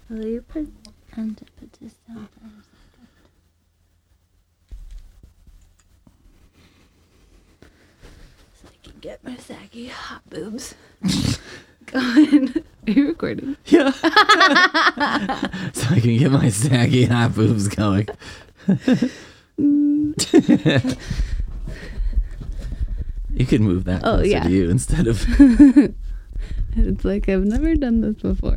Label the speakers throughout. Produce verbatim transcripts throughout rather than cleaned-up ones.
Speaker 1: Will you pretend to put this down for a second? So I can get my saggy hot boobs going. Are you recording?
Speaker 2: Yeah. So I can get my saggy hot boobs going. You could move that
Speaker 1: Oh,
Speaker 2: closer
Speaker 1: yeah.
Speaker 2: to you instead of...
Speaker 1: It's like I've never done this before.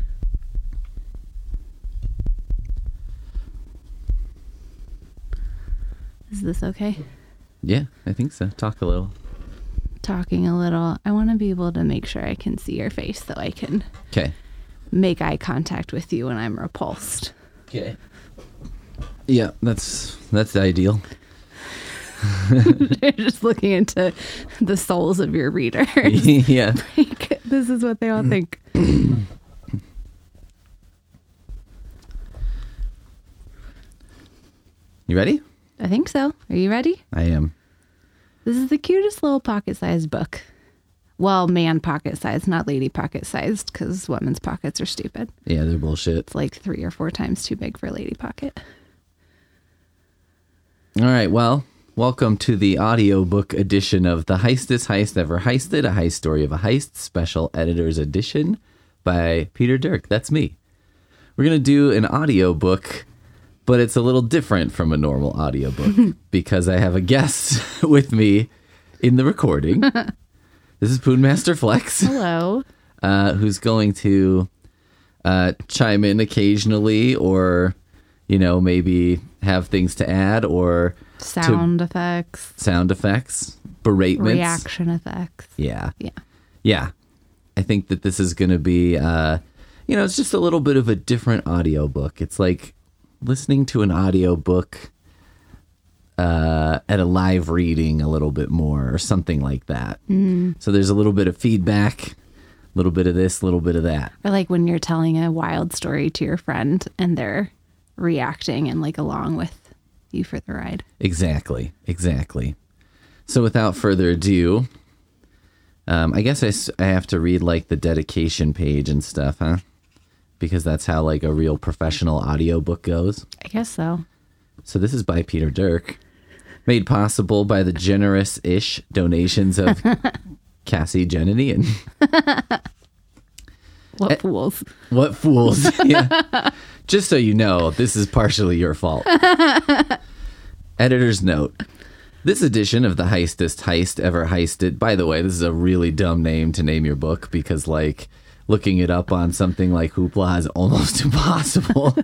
Speaker 1: Is this okay?
Speaker 2: Yeah, I think so. Talk a little.
Speaker 1: Talking a little. I want to be able to make sure I can see your face so I can
Speaker 2: Okay.
Speaker 1: make eye contact with you when I'm repulsed.
Speaker 2: Okay. Yeah, that's that's ideal.
Speaker 1: They're just looking into the souls of your readers.
Speaker 2: Yeah.
Speaker 1: Like, this is what they all think.
Speaker 2: You ready?
Speaker 1: I think so. Are you ready?
Speaker 2: I am.
Speaker 1: This is the cutest little pocket-sized book. Well, man pocket-sized, not lady pocket-sized, because women's pockets are stupid.
Speaker 2: Yeah, they're bullshit.
Speaker 1: It's like three or four times too big for a lady pocket.
Speaker 2: All right, well, welcome to the audiobook edition of The Heistest Heist Ever Heisted, a heist story of a heist, special editor's edition by Peter Dirk. That's me. We're going to do an audiobook, but it's a little different from a normal audiobook because I have a guest with me in the recording. This is Poonmaster Flex,
Speaker 1: Hello.
Speaker 2: uh, who's going to uh, chime in occasionally or, you know, maybe have things to add or
Speaker 1: Sound effects.
Speaker 2: sound effects, beratements.
Speaker 1: Reaction effects.
Speaker 2: Yeah.
Speaker 1: Yeah.
Speaker 2: Yeah. I think that this is going to be, uh, you know, it's just a little bit of a different audiobook. It's like listening to an audiobook uh, at a live reading a little bit more or something like that. Mm. So there's a little bit of feedback, a little bit of this, a little bit of that.
Speaker 1: Or like when you're telling a wild story to your friend and they're reacting and like along with you for the ride.
Speaker 2: Exactly. Exactly. So without further ado, um, I guess I, s- I have to read like the dedication page and stuff, huh? Because that's how like a real professional audiobook goes.
Speaker 1: I guess so.
Speaker 2: So this is by Peter Dirk, made possible by the generous-ish donations of Cassie Jennedy and
Speaker 1: What
Speaker 2: Eh.
Speaker 1: fools.
Speaker 2: What Fools. Yeah. Just so you know, this is partially your fault. Editor's note. This edition of The Heistest Heist Ever Heisted, by the way, this is a really dumb name to name your book because, like, looking it up on something like Hoopla is almost impossible.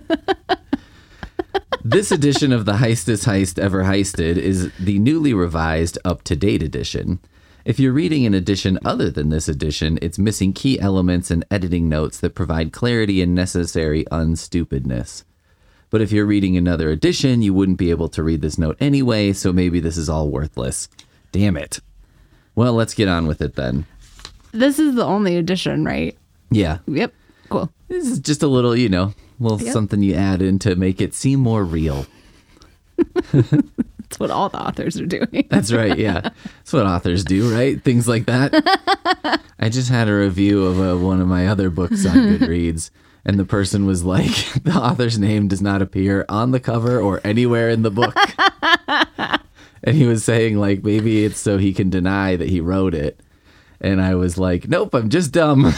Speaker 2: This edition of The Heistest Heist Ever Heisted is the newly revised, up-to-date edition. If you're reading an edition other than this edition, it's missing key elements and editing notes that provide clarity and necessary unstupidness. But if you're reading another edition, you wouldn't be able to read this note anyway, so maybe this is all worthless. Damn it. Well, let's get on with it then.
Speaker 1: This is the only edition, right?
Speaker 2: Yeah,
Speaker 1: Yep. Cool.
Speaker 2: this is just a little, you know, little
Speaker 1: Yep.
Speaker 2: something you add in to make it seem more real.
Speaker 1: That's what all the authors are doing.
Speaker 2: That's right, yeah. That's what authors do, right? Things like that. I just had a review of uh, one of my other books on Goodreads, and the person was like, the author's name does not appear on the cover or anywhere in the book. And he was saying, like, maybe it's so he can deny that he wrote it. And I was like, nope, I'm just dumb.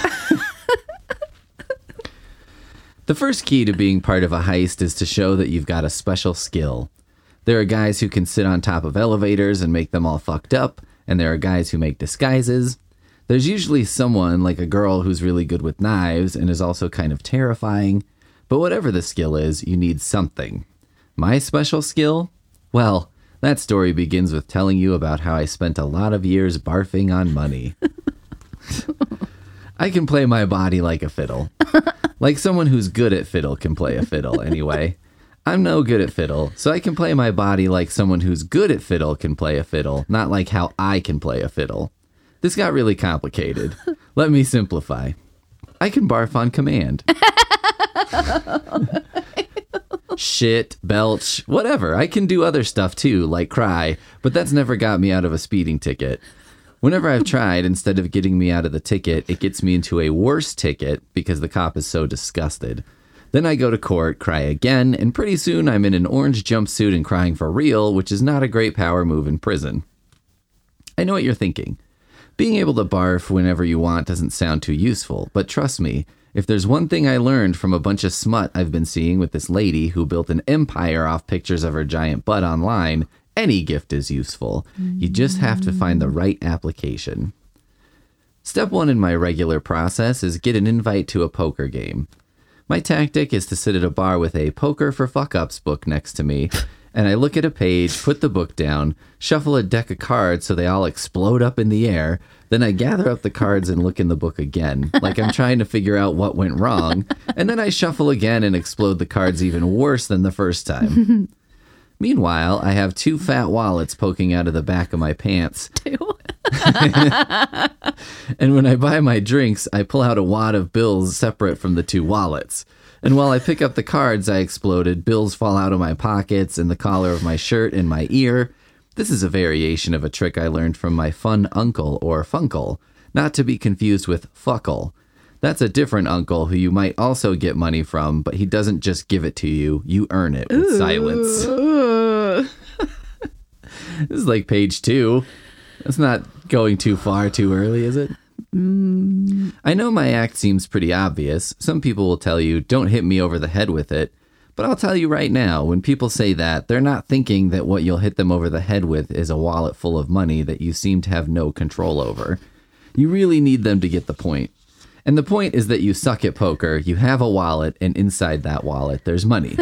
Speaker 2: The first key to being part of a heist is to show that you've got a special skill. There are guys who can sit on top of elevators and make them all fucked up, and there are guys who make disguises. There's usually someone, like a girl who's really good with knives and is also kind of terrifying, but whatever the skill is, you need something. My special skill? Well, that story begins with telling you about how I spent a lot of years barfing on money. I can play my body like a fiddle. Like someone who's good at fiddle can play a fiddle, anyway. I'm no good at fiddle, so I can play my body like someone who's good at fiddle can play a fiddle, not like how I can play a fiddle. This got really complicated. Let me simplify. I can barf on command. Shit, belch, whatever. I can do other stuff too, like cry, but that's never got me out of a speeding ticket. Whenever I've tried, instead of getting me out of the ticket, it gets me into a worse ticket because the cop is so disgusted. Then I go to court, cry again, and pretty soon I'm in an orange jumpsuit and crying for real, which is not a great power move in prison. I know what you're thinking. Being able to barf whenever you want doesn't sound too useful, but trust me, if there's one thing I learned from a bunch of smut I've been seeing with this lady who built an empire off pictures of her giant butt online, any gift is useful. You just have to find the right application. Step one in my regular process is get an invite to a poker game. My tactic is to sit at a bar with a Poker for Fuck-Ups book next to me, and I look at a page, put the book down, shuffle a deck of cards so they all explode up in the air, then I gather up the cards and look in the book again, like I'm trying to figure out what went wrong, and then I shuffle again and explode the cards even worse than the first time. Meanwhile, I have two fat wallets poking out of the back of my pants.
Speaker 1: Two.
Speaker 2: And when I buy my drinks, I pull out a wad of bills separate from the two wallets. And while I pick up the cards I exploded, bills fall out of my pockets and the collar of my shirt and my ear. This is a variation of a trick I learned from my fun uncle or funkle, not to be confused with fuckle. That's a different uncle who you might also get money from, but he doesn't just give it to you, you earn it with Ooh. silence. This is like page two. That's not going too far too early, is it? Mm. I know my act seems pretty obvious. Some people will tell you, don't hit me over the head with it. But I'll tell you right now, when people say that, they're not thinking that what you'll hit them over the head with is a wallet full of money that you seem to have no control over. You really need them to get the point. And the point is that you suck at poker, you have a wallet, and inside that wallet, there's money.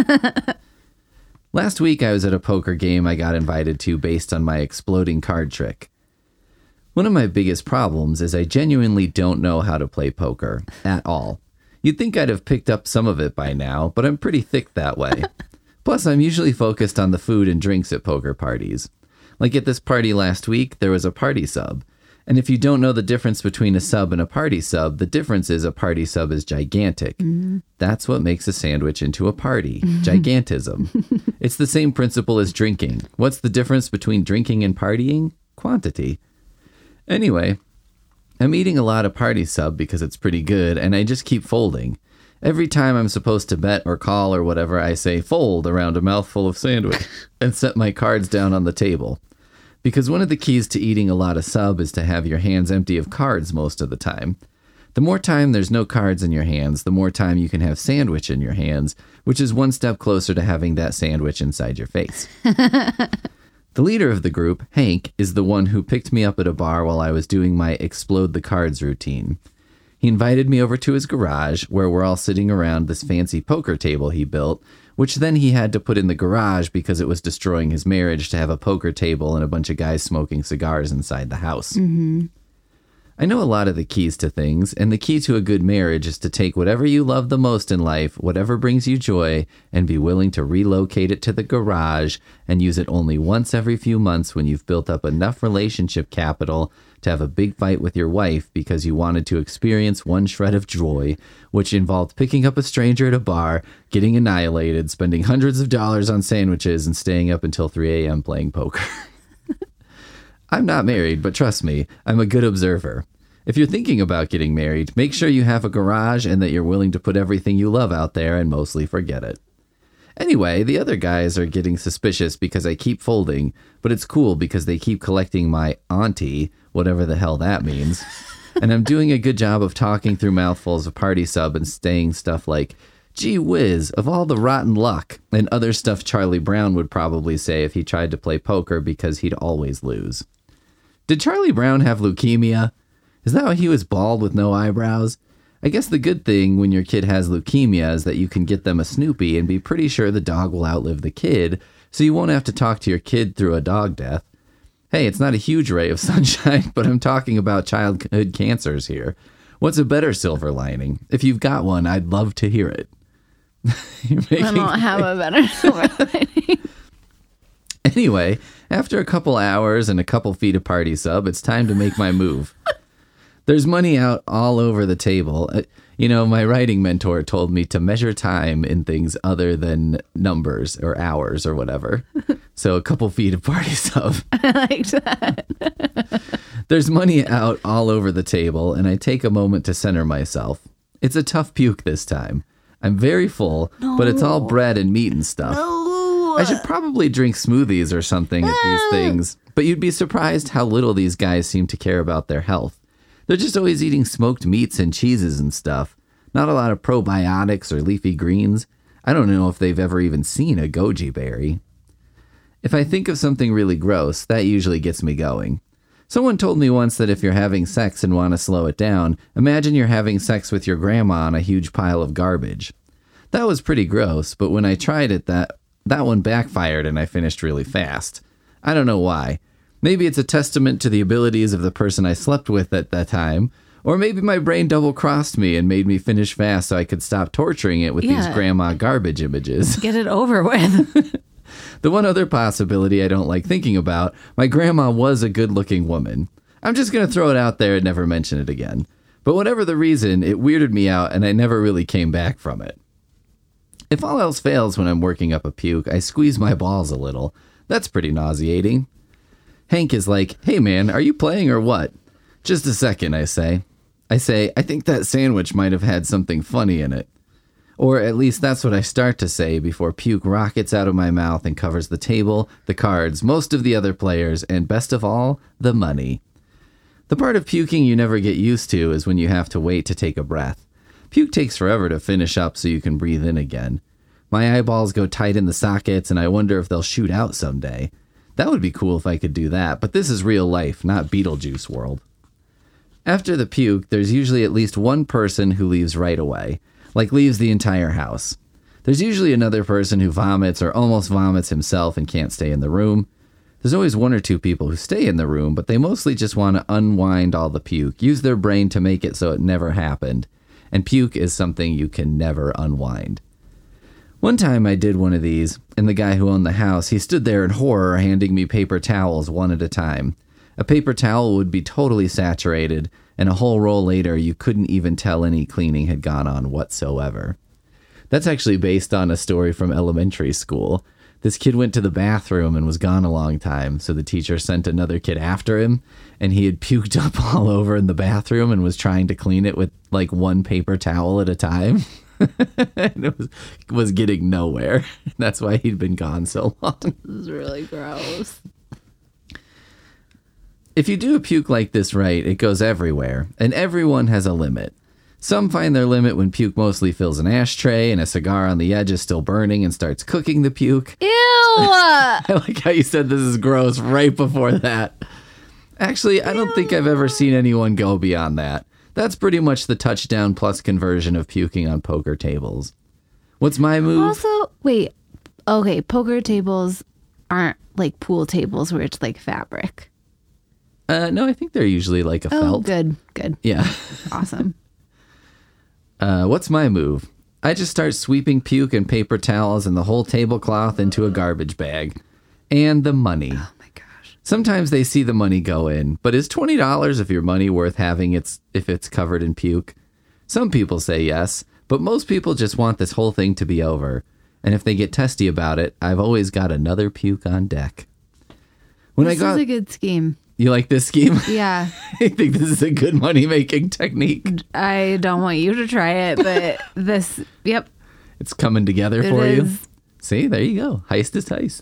Speaker 2: Last week, I was at a poker game I got invited to based on my exploding card trick. One of my biggest problems is I genuinely don't know how to play poker at all. You'd think I'd have picked up some of it by now, but I'm pretty thick that way. Plus, I'm usually focused on the food and drinks at poker parties. Like at this party last week, there was a party sub. And if you don't know the difference between a sub and a party sub, the difference is a party sub is gigantic. Mm-hmm. That's what makes a sandwich into a party. Gigantism. It's the same principle as drinking. What's the difference between drinking and partying? Quantity. Anyway, I'm eating a lot of party sub because it's pretty good, and I just keep folding. Every time I'm supposed to bet or call or whatever, I say fold around a mouthful of sandwich and set my cards down on the table. Because one of the keys to eating a lot of sub is to have your hands empty of cards most of the time. The more time there's no cards in your hands, the more time you can have sandwich in your hands, which is one step closer to having that sandwich inside your face. The leader of the group, Hank, is the one who picked me up at a bar while I was doing my explode the cards routine. He invited me over to his garage, where we're all sitting around this fancy poker table he built, which then he had to put in the garage because it was destroying his marriage to have a poker table and a bunch of guys smoking cigars inside the house. Mm-hmm. I know a lot of the keys to things, and the key to a good marriage is to take whatever you love the most in life, whatever brings you joy, and be willing to relocate it to the garage and use it only once every few months when you've built up enough relationship capital to have a big fight with your wife because you wanted to experience one shred of joy, which involved picking up a stranger at a bar, getting annihilated, spending hundreds of dollars on sandwiches, and staying up until three a.m. playing poker. I'm not married, but trust me, I'm a good observer. If you're thinking about getting married, make sure you have a garage and that you're willing to put everything you love out there and mostly forget it. Anyway, the other guys are getting suspicious because I keep folding, but it's cool because they keep collecting my auntie, whatever the hell that means. And I'm doing a good job of talking through mouthfuls of party sub and saying stuff like, gee whiz, of all the rotten luck, and other stuff Charlie Brown would probably say if he tried to play poker because he'd always lose. Did Charlie Brown have leukemia? Is that why he was bald with no eyebrows? I guess the good thing when your kid has leukemia is that you can get them a Snoopy and be pretty sure the dog will outlive the kid, so you won't have to talk to your kid through a dog death. Hey, it's not a huge ray of sunshine, but I'm talking about childhood cancers here. What's a better silver lining? If you've got one, I'd love to hear it. You're making
Speaker 1: I don't have a better silver lining.
Speaker 2: Anyway, after a couple hours and a couple feet of party sub, it's time to make my move. There's money out all over the table. Uh, you know, my writing mentor told me to measure time in things other than numbers or hours or whatever. So a couple feet of party sub.
Speaker 1: I like that.
Speaker 2: There's money out all over the table, and I take a moment to center myself. It's a tough puke this time. I'm very full,
Speaker 1: no.
Speaker 2: but it's all bread and meat and stuff.
Speaker 1: No.
Speaker 2: I should probably drink smoothies or something at these things, but you'd be surprised how little these guys seem to care about their health. They're just always eating smoked meats and cheeses and stuff. Not a lot of probiotics or leafy greens. I don't know if they've ever even seen a goji berry. If I think of something really gross, that usually gets me going. Someone told me once that if you're having sex and want to slow it down, imagine you're having sex with your grandma on a huge pile of garbage. That was pretty gross, but when I tried it, that, that one backfired and I finished really fast. I don't know why. Maybe it's a testament to the abilities of the person I slept with at that time, or maybe my brain double-crossed me and made me finish fast so I could stop torturing it with
Speaker 1: Yeah.
Speaker 2: these grandma garbage images.
Speaker 1: Get it over with.
Speaker 2: The one other possibility I don't like thinking about, my grandma was a good-looking woman. I'm just going to throw it out there and never mention it again. But whatever the reason, it weirded me out and I never really came back from it. If all else fails when I'm working up a puke, I squeeze my balls a little. That's pretty nauseating. Hank is like, "Hey man, are you playing or what?" "Just a second," I say. I say, "I think that sandwich might have had something funny in it." Or at least that's what I start to say before puke rockets out of my mouth and covers the table, the cards, most of the other players, and best of all, the money. The part of puking you never get used to is when you have to wait to take a breath. Puke takes forever to finish up so you can breathe in again. My eyeballs go tight in the sockets and I wonder if they'll shoot out someday. That would be cool if I could do that, but this is real life, not Beetlejuice world. After the puke, there's usually at least one person who leaves right away. Like leaves the entire house. There's usually another person who vomits or almost vomits himself and can't stay in the room. There's always one or two people who stay in the room, but they mostly just want to unwind all the puke, use their brain to make it so it never happened. And puke is something you can never unwind. One time I did one of these, and the guy who owned the house, he stood there in horror handing me paper towels one at a time. A paper towel would be totally saturated, and a whole roll later, you couldn't even tell any cleaning had gone on whatsoever. That's actually based on a story from elementary school. This kid went to the bathroom and was gone a long time, so the teacher sent another kid after him, and he had puked up all over in the bathroom and was trying to clean it with like one paper towel at a time. And it was, was getting nowhere. That's why he'd been gone so long.
Speaker 1: This is really gross.
Speaker 2: If you do a puke like this right, it goes everywhere, and everyone has a limit. Some find their limit when puke mostly fills an ashtray and a cigar on the edge is still burning and starts cooking the puke.
Speaker 1: Ew!
Speaker 2: I like how you said this is gross right before that. Actually, I don't think I've ever seen anyone go beyond that. That's pretty much the touchdown plus conversion of puking on poker tables. What's my move?
Speaker 1: Also, wait. Okay, poker tables aren't like pool tables where it's like fabric.
Speaker 2: Uh, no, I think they're usually like a
Speaker 1: Oh,
Speaker 2: felt.
Speaker 1: good, good.
Speaker 2: Yeah.
Speaker 1: Awesome.
Speaker 2: Uh, what's my move? I just start sweeping puke and paper towels and the whole tablecloth into a garbage bag. And the money.
Speaker 1: Oh my gosh.
Speaker 2: Sometimes they see the money go in, but is twenty dollars of your money worth having it's, if it's covered in puke? Some people say yes, but most people just want this whole thing to be over. And if they get testy about it, I've always got another puke on deck. When
Speaker 1: This
Speaker 2: I got,
Speaker 1: is a good scheme.
Speaker 2: You like this scheme?
Speaker 1: Yeah.
Speaker 2: I think this is a good money-making technique.
Speaker 1: I don't want you to try it, but this, yep.
Speaker 2: It's coming together
Speaker 1: It
Speaker 2: for you.
Speaker 1: is.
Speaker 2: See, there you go. Heist is heist.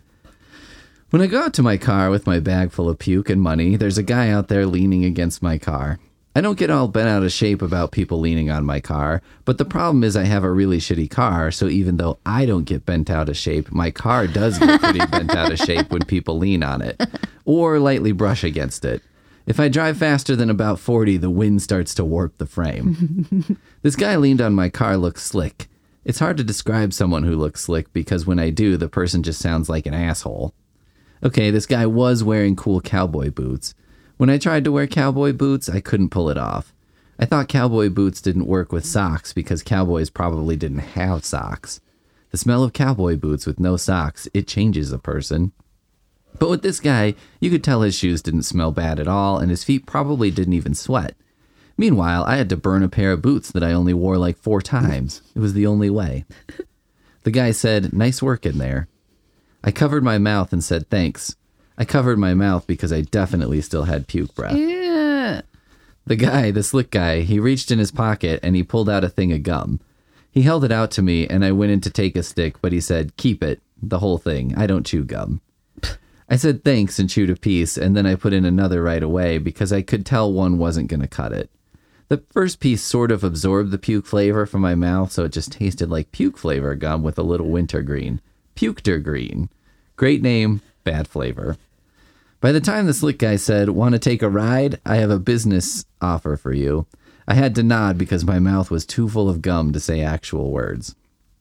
Speaker 2: When I go out to my car with my bag full of puke and money, there's a guy out there leaning against my car. I don't get all bent out of shape about people leaning on my car, but the problem is I have a really shitty car, so even though I don't get bent out of shape, my car does get pretty bent out of shape when people lean on it, or lightly brush against it. If I drive faster than about forty, the wind starts to warp the frame. This guy leaned on my car looks slick. It's hard to describe someone who looks slick because when I do, the person just sounds like an asshole. Okay, this guy was wearing cool cowboy boots. When I tried to wear cowboy boots, I couldn't pull it off. I thought cowboy boots didn't work with socks because cowboys probably didn't have socks. The smell of cowboy boots with no socks, it changes a person. But with this guy, you could tell his shoes didn't smell bad at all and his feet probably didn't even sweat. Meanwhile, I had to burn a pair of boots that I only wore like four times. It was the only way. The guy said, "Nice work in there." I covered my mouth and said thanks. I covered my mouth because I definitely still had puke breath.
Speaker 1: Yeah.
Speaker 2: The guy, the slick guy, he reached in his pocket and he pulled out a thing of gum. He held it out to me, and I went in to take a stick, but he said, keep it, the whole thing. I don't chew gum. I said thanks and chewed a piece, and then I put in another right away because I could tell one wasn't going to cut it. The first piece sort of absorbed the puke flavor from my mouth, so it just tasted like puke flavor gum with a little wintergreen. Pukedergreen. Great name, bad flavor. By the time the slick guy said, want to take a ride? I have a business offer for you. I had to nod because my mouth was too full of gum to say actual words.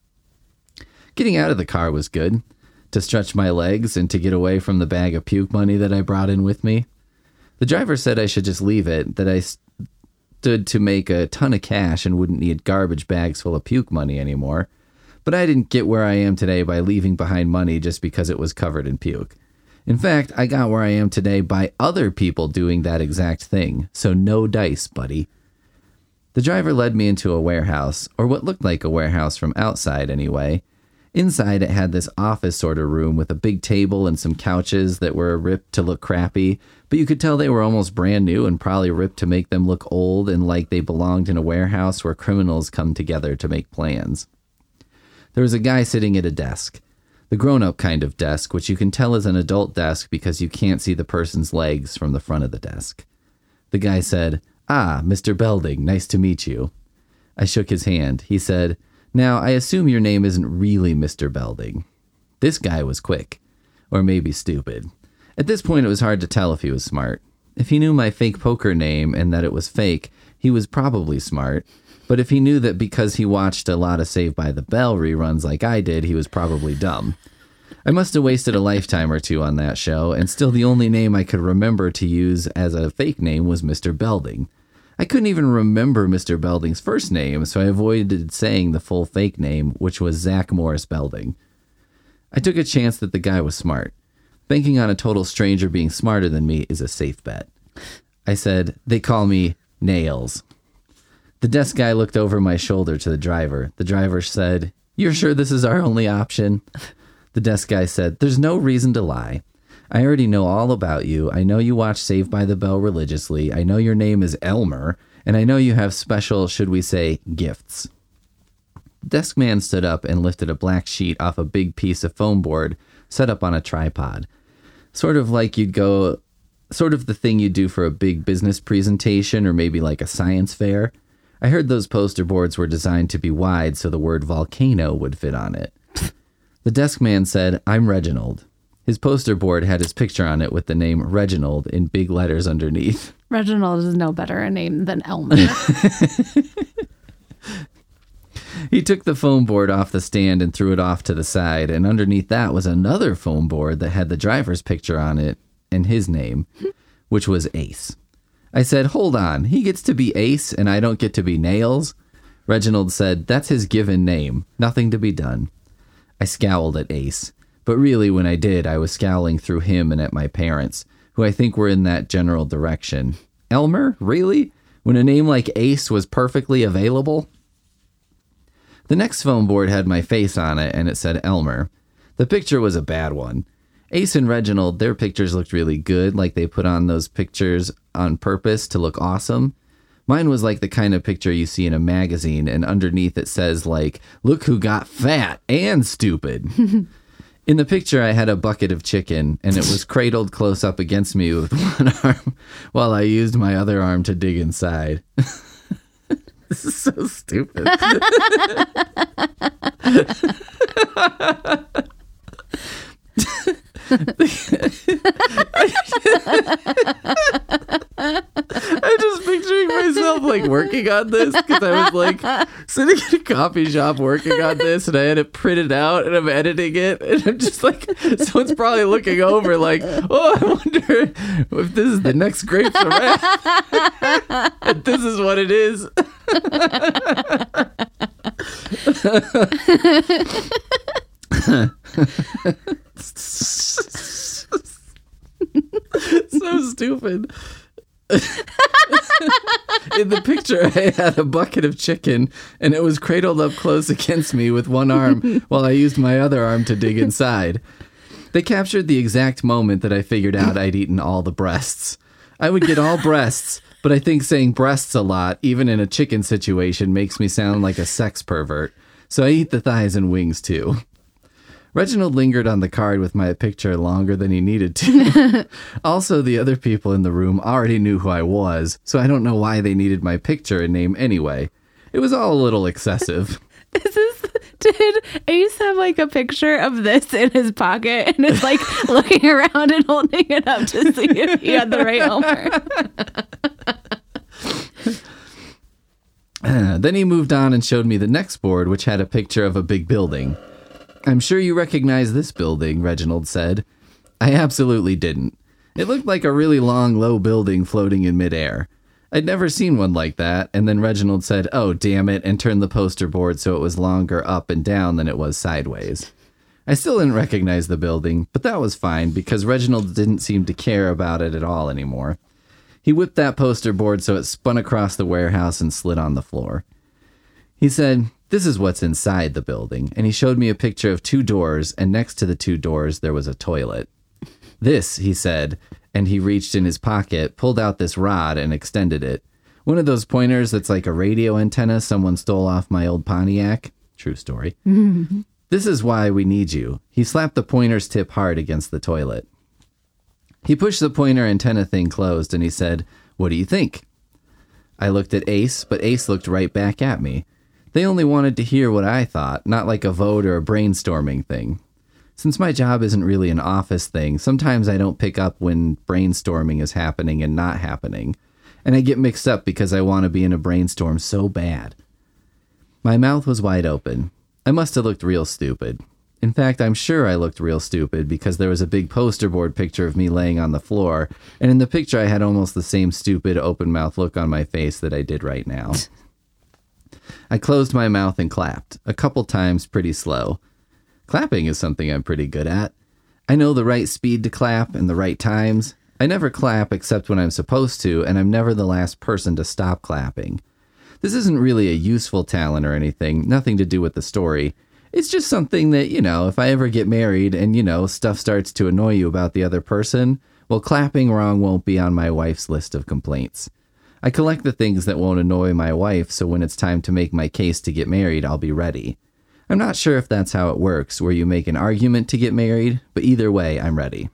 Speaker 2: Getting out of the car was good. To stretch my legs and to get away from the bag of puke money that I brought in with me. The driver said I should just leave it, that I stood to make a ton of cash and wouldn't need garbage bags full of puke money anymore. But I didn't get where I am today by leaving behind money just because it was covered in puke. In fact, I got where I am today by other people doing that exact thing, so no dice, buddy. The driver led me into a warehouse, or what looked like a warehouse from outside anyway. Inside, it had this office sort of room with a big table and some couches that were ripped to look crappy, but you could tell they were almost brand new and probably ripped to make them look old and like they belonged in a warehouse where criminals come together to make plans. There was a guy sitting at a desk, the grown-up kind of desk, which you can tell is an adult desk because you can't see the person's legs from the front of the desk. The guy said, "Ah, Mister Belding, nice to meet you." I shook his hand. He said, "Now, I assume your name isn't really Mister Belding." This guy was quick. Or maybe stupid. At this point, it was hard to tell if he was smart. If he knew my fake poker name and that it was fake, he was probably smart. But if he knew that because he watched a lot of Saved by the Bell reruns like I did, he was probably dumb. I must have wasted a lifetime or two on that show, and still the only name I could remember to use as a fake name was Mister Belding. I couldn't even remember Mister Belding's first name, so I avoided saying the full fake name, which was Zach Morris Belding. I took a chance that the guy was smart. Banking on a total stranger being smarter than me is a safe bet. I said, "They call me Nails." The desk guy looked over my shoulder to the driver. The driver said, "You're sure this is our only option?" The desk guy said, "There's no reason to lie. I already know all about you. I know you watch Saved by the Bell religiously. I know your name is Elmer. And I know you have special, should we say, gifts." The desk man stood up and lifted a black sheet off a big piece of foam board set up on a tripod. Sort of like you'd go, sort of the thing you'd do for a big business presentation or maybe like a science fair. I heard those poster boards were designed to be wide so the word volcano would fit on it. The desk man said, "I'm Reginald." His poster board had his picture on it with the name Reginald in big letters underneath.
Speaker 1: Reginald is no better a name than Elmer.
Speaker 2: He took the foam board off the stand and threw it off to the side, and underneath that was another foam board that had the driver's picture on it and his name, which was Ace. I said, "Hold on, he gets to be Ace and I don't get to be Nails?" Reginald said, "That's his given name. Nothing to be done." I scowled at Ace, but really when I did, I was scowling through him and at my parents, who I think were in that general direction. Elmer? Really? When a name like Ace was perfectly available? The next foam board had my face on it, and it said Elmer. The picture was a bad one. Ace and Reginald, their pictures looked really good, like they put on those pictures on purpose to look awesome. Mine was like the kind of picture you see in a magazine, and underneath it says, like, "Look who got fat and stupid." In the picture, I had a bucket of chicken, and it was cradled close up against me with one arm, while I used my other arm to dig inside. This is so stupid. I'm just picturing myself like working on this because I was like sitting in a coffee shop working on this, and I had it printed out and I'm editing it, and I'm just like, someone's probably looking over like, "Oh, I wonder if this is the next Grapes of Wrath." And this is what it is. So stupid. In the picture, I had a bucket of chicken, and it was cradled up close against me with one arm while I used my other arm to dig inside. They captured the exact moment that I figured out I'd eaten all the breasts. I would get all breasts, but I think saying breasts a lot, even in a chicken situation, makes me sound like a sex pervert. So I eat the thighs and wings too. Reginald lingered on the card with my picture longer than he needed to. Also, the other people in the room already knew who I was, so I don't know why they needed my picture and name anyway. It was all a little excessive.
Speaker 1: Is this, did Ace have like a picture of this in his pocket and is like looking around and holding it up to see if he had the right Homer?
Speaker 2: Uh, then he moved on and showed me the next board, which had a picture of a big building. I'm sure you recognize this building, Reginald said. I absolutely didn't. It looked like a really long, low building floating in midair. I'd never seen one like that, and then Reginald said, oh, damn it, and turned the poster board so it was longer up and down than it was sideways. I still didn't recognize the building, but that was fine because Reginald didn't seem to care about it at all anymore. He whipped that poster board so it spun across the warehouse and slid on the floor. He said, this is what's inside the building, and he showed me a picture of two doors, and next to the two doors there was a toilet. This, he said, and he reached in his pocket, pulled out this rod, and extended it. One of those pointers that's like a radio antenna someone stole off my old Pontiac. True story. This is why we need you. He slapped the pointer's tip hard against the toilet. He pushed the pointer antenna thing closed, and he said, what do you think? I looked at Ace, but Ace looked right back at me. They only wanted to hear what I thought, not like a vote or a brainstorming thing. Since my job isn't really an office thing, sometimes I don't pick up when brainstorming is happening and not happening, and I get mixed up because I want to be in a brainstorm so bad. My mouth was wide open. I must have looked real stupid. In fact, I'm sure I looked real stupid because there was a big poster board picture of me laying on the floor, and in the picture I had almost the same stupid open mouth look on my face that I did right now. I closed my mouth and clapped, a couple times pretty slow. Clapping is something I'm pretty good at. I know the right speed to clap and the right times. I never clap except when I'm supposed to, and I'm never the last person to stop clapping. This isn't really a useful talent or anything, nothing to do with the story. It's just something that, you know, if I ever get married and, you know, stuff starts to annoy you about the other person, well, clapping wrong won't be on my wife's list of complaints. I collect the things that won't annoy my wife, so when it's time to make my case to get married, I'll be ready. I'm not sure if that's how it works, where you make an argument to get married, but either way, I'm ready.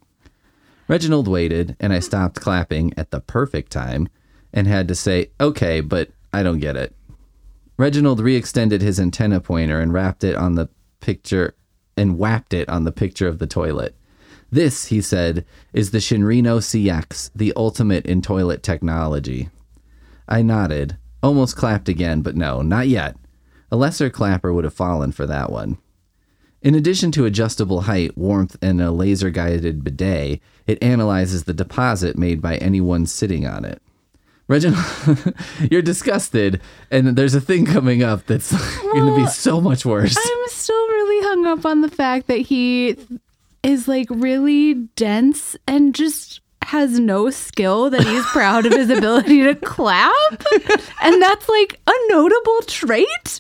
Speaker 2: Reginald waited, and I stopped clapping at the perfect time and had to say, okay, but I don't get it. Reginald re-extended his antenna pointer and wrapped it on the picture and whapped it on the picture of the toilet. This, he said, is the Shinrino C X, the ultimate in toilet technology. I nodded, almost clapped again, but no, not yet. A lesser clapper would have fallen for that one. In addition to adjustable height, warmth, and a laser-guided bidet, it analyzes the deposit made by anyone sitting on it. Reginald, you're disgusted, and there's a thing coming up that's well, going to be so much worse.
Speaker 1: I'm still really hung up on the fact that he is like really dense and just has no skill, that he's proud of his ability to clap. And that's like a notable trait.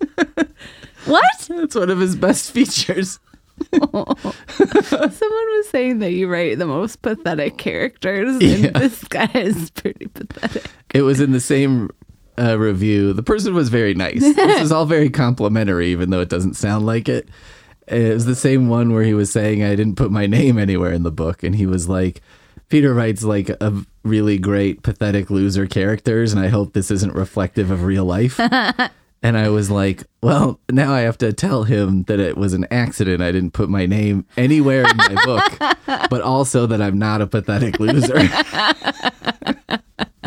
Speaker 1: What?
Speaker 2: That's one of his best features.
Speaker 1: Oh. Someone was saying that you write the most pathetic characters, and yeah. This guy is pretty pathetic.
Speaker 2: It was in the same uh, review. The person was very nice. This is all very complimentary, even though it doesn't sound like it. It was the same one where he was saying I didn't put my name anywhere in the book, and he was like, Peter writes like a really great pathetic loser characters, and I hope this isn't reflective of real life. And I was like, well, now I have to tell him that it was an accident. I didn't put my name anywhere in my book, but also that I'm not a pathetic loser.
Speaker 1: uh,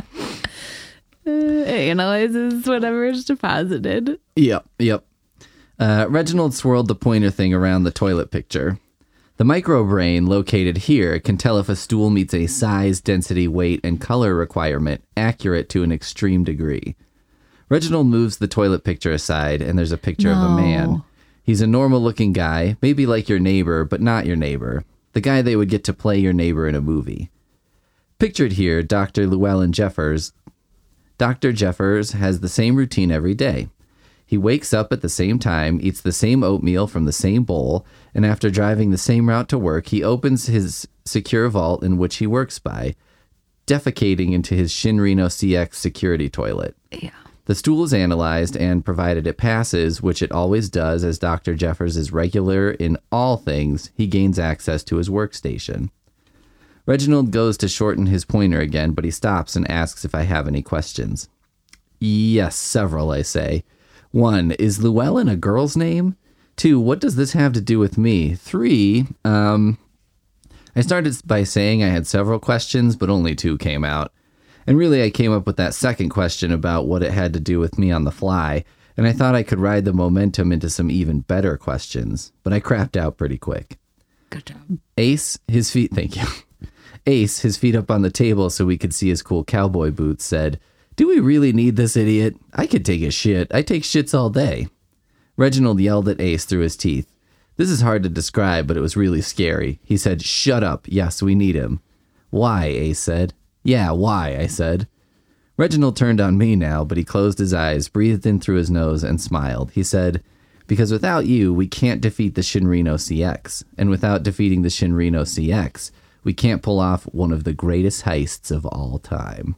Speaker 1: it analyzes whatever is deposited.
Speaker 2: Yep, yep. Uh, Reginald swirled the pointer thing around the toilet picture. The microbrain located here can tell if a stool meets a size, density, weight, and color requirement accurate to an extreme degree. Reginald moves the toilet picture aside, and there's a picture no. of a man. He's a normal-looking guy, maybe like your neighbor, but not your neighbor. The guy they would get to play your neighbor in a movie. Pictured here, Doctor Llewellyn Jeffers. Doctor Jeffers has the same routine every day. He wakes up at the same time, eats the same oatmeal from the same bowl, and after driving the same route to work, he opens his secure vault in which he works by, defecating into his Shinrino C X security toilet.
Speaker 1: Yeah.
Speaker 2: The stool is analyzed, and provided it passes, which it always does, as Doctor Jeffers is regular in all things, he gains access to his workstation. Reginald goes to shorten his pointer again, but he stops and asks if I have any questions. Yes, several, I say. One, is Llewellyn a girl's name? Two, what does this have to do with me? Three, um... I started by saying I had several questions, but only two came out. And really, I came up with that second question about what it had to do with me on the fly, and I thought I could ride the momentum into some even better questions, but I crapped out pretty quick.
Speaker 1: Good job.
Speaker 2: Ace, his feet, thank you. Ace, his feet up on the table so we could see his cool cowboy boots, said, "Do we really need this idiot? I could take a shit. I take shits all day." Reginald yelled at Ace through his teeth. This is hard to describe, but it was really scary. He said, "Shut up. Yes, we need him." "Why?" Ace said. "Yeah, why?" I said. Reginald turned on me now, but he closed his eyes, breathed in through his nose, and smiled. He said, "Because without you, we can't defeat the Shinrino C X. And without defeating the Shinrino C X, we can't pull off one of the greatest heists of all time."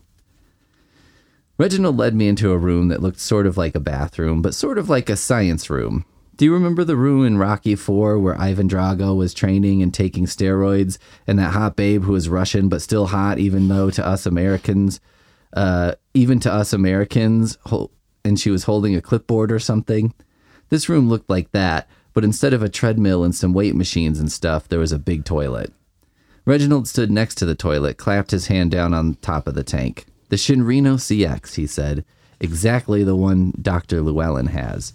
Speaker 2: Reginald led me into a room that looked sort of like a bathroom, but sort of like a science room. Do you remember the room in Rocky four where Ivan Drago was training and taking steroids, and that hot babe who was Russian but still hot even though to us Americans, uh, even to us Americans, and she was holding a clipboard or something? This room looked like that, but instead of a treadmill and some weight machines and stuff, there was a big toilet. Reginald stood next to the toilet, clapped his hand down on top of the tank. "The Shinrino C X, he said. "Exactly the one Doctor Llewellyn has."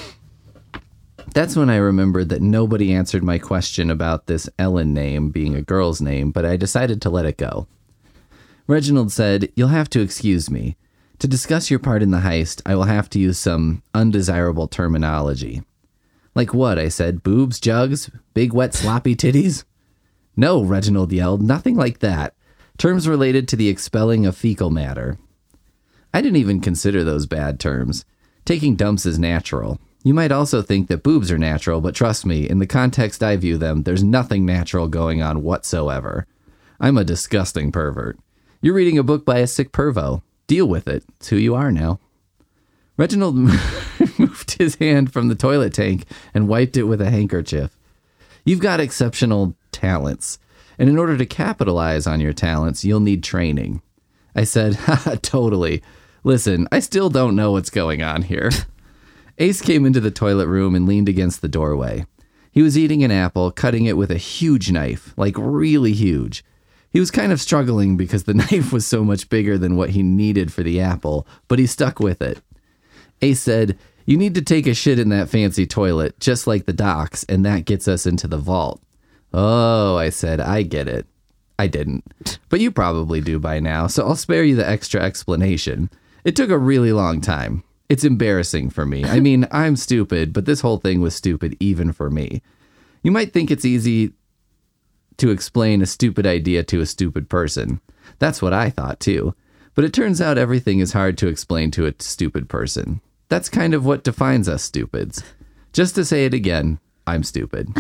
Speaker 2: That's when I remembered that nobody answered my question about this Ellen name being a girl's name, but I decided to let it go. Reginald said, "You'll have to excuse me. To discuss your part in the heist, I will have to use some undesirable terminology." "Like what?" I said. "Boobs, jugs, big wet sloppy titties?" "No," Reginald yelled, "nothing like that. Terms related to the expelling of fecal matter." I didn't even consider those bad terms. Taking dumps is natural. You might also think that boobs are natural, but trust me, in the context I view them, there's nothing natural going on whatsoever. I'm a disgusting pervert. You're reading a book by a sick pervo. Deal with it. It's who you are now. Reginald moved his hand from the toilet tank and wiped it with a handkerchief. "You've got exceptional talents, and in order to capitalize on your talents, you'll need training." I said, "Haha, totally. Listen, I still don't know what's going on here." Ace came into the toilet room and leaned against the doorway. He was eating an apple, cutting it with a huge knife, like really huge. He was kind of struggling because the knife was so much bigger than what he needed for the apple, but he stuck with it. Ace said, "You need to take a shit in that fancy toilet, just like the docks, and that gets us into the vault." "Oh," I said, "I get it." I didn't, but you probably do by now, so I'll spare you the extra explanation. It took a really long time. It's embarrassing for me. I mean, I'm stupid, but this whole thing was stupid even for me. You might think it's easy to explain a stupid idea to a stupid person. That's what I thought too. But it turns out everything is hard to explain to a stupid person. That's kind of what defines us stupids. Just to say it again, I'm stupid.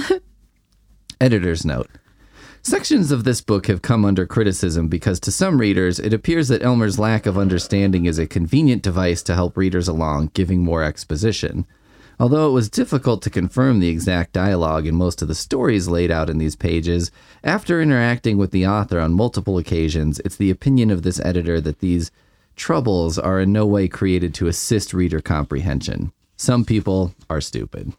Speaker 2: Editor's note. Sections of this book have come under criticism because to some readers, it appears that Elmer's lack of understanding is a convenient device to help readers along, giving more exposition. Although it was difficult to confirm the exact dialogue in most of the stories laid out in these pages, after interacting with the author on multiple occasions, it's the opinion of this editor that these troubles are in no way created to assist reader comprehension. Some people are stupid.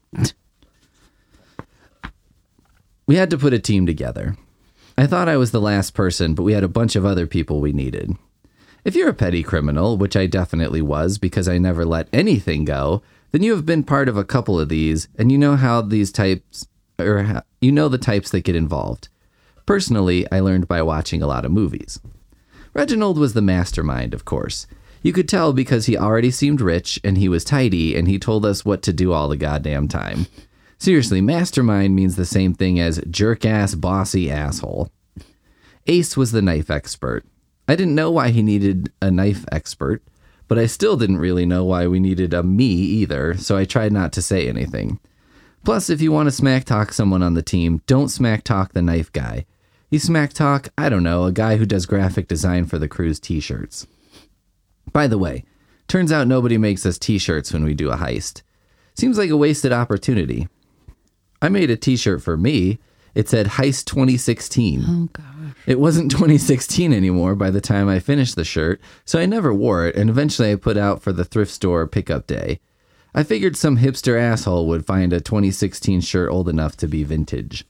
Speaker 2: We had to put a team together. I thought I was the last person, but we had a bunch of other people we needed. If you're a petty criminal, which I definitely was because I never let anything go, then you have been part of a couple of these, and you know how these types, or how, you know the types that get involved. Personally, I learned by watching a lot of movies. Reginald was the mastermind, of course. You could tell because he already seemed rich, and he was tidy, and he told us what to do all the goddamn time. Seriously, mastermind means the same thing as jerk-ass, bossy asshole. Ace was the knife expert. I didn't know why he needed a knife expert, but I still didn't really know why we needed a me either, so I tried not to say anything. Plus, if you want to smack talk someone on the team, don't smack talk the knife guy. You smack talk, I don't know, a guy who does graphic design for the crew's t-shirts. By the way, Turns out nobody makes us t-shirts when we do a heist. Seems like a wasted opportunity. I made a t-shirt for me. It said Heist twenty sixteen.
Speaker 1: Oh, gosh.
Speaker 2: It wasn't twenty sixteen anymore by the time I finished the shirt, so I never wore it, and eventually I put out for the thrift store pickup day. I figured some hipster asshole would find a twenty sixteen shirt old enough to be vintage.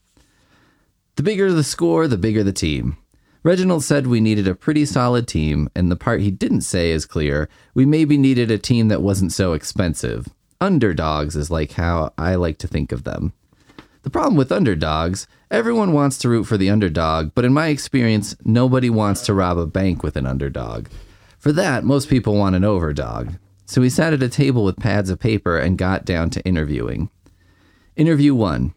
Speaker 2: The bigger the score, the bigger the team. Reginald said we needed a pretty solid team, and the part he didn't say is clear. We maybe needed a team that wasn't so expensive. Underdogs is like how I like to think of them. The problem with underdogs, everyone wants to root for the underdog, but in my experience, nobody wants to rob a bank with an underdog. For that, most people want an overdog. So we sat at a table with pads of paper and got down to interviewing. Interview one.